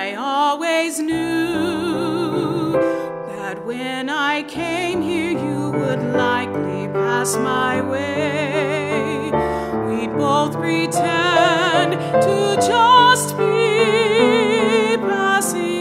I always knew that when I came here you would likely pass my way. We'd both pretend to just be passing